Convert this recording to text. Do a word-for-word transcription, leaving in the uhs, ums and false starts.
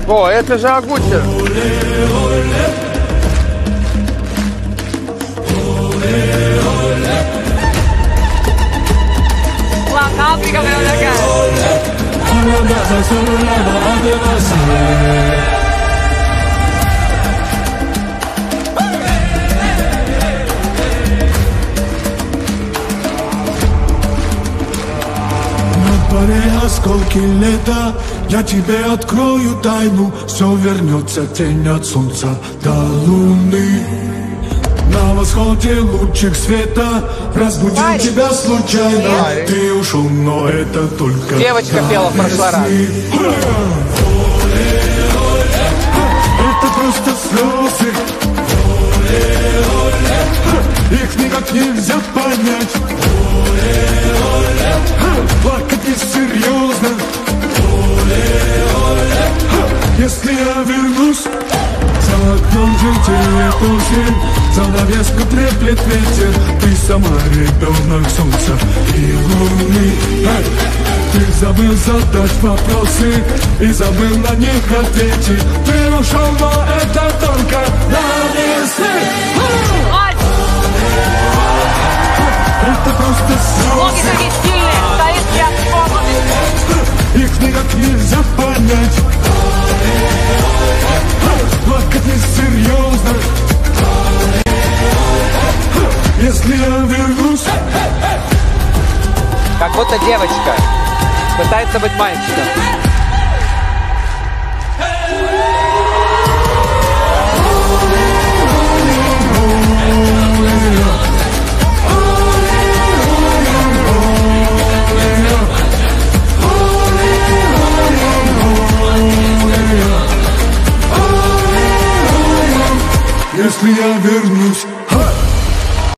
О, это же Агутин. La Caprica me lo acá. Осколки лета, я тебе открою тайну. Все вернется, тень от солнца до луны. На восходе лучик света разбудил Парень. тебя случайно. Парень. Ты ушел, но это только девочка пела в прошлый раз. Это просто слезы. Их никак нельзя понять. Плакать несерьезно. Если я вернусь, за окном желтеет осень, занавеску треплет ветер. Ты сама ребенок солнца и луны. Ты забыл задать вопросы и забыл на них ответить. Ты ушел, но это только навесы. Это просто Ноги слезы. такие сильные, стоит я свободный. Их никак нельзя понять. Плакать несерьезно. Если я вернусь. Как будто девочка пытается быть мальчиком. Если я вернусь.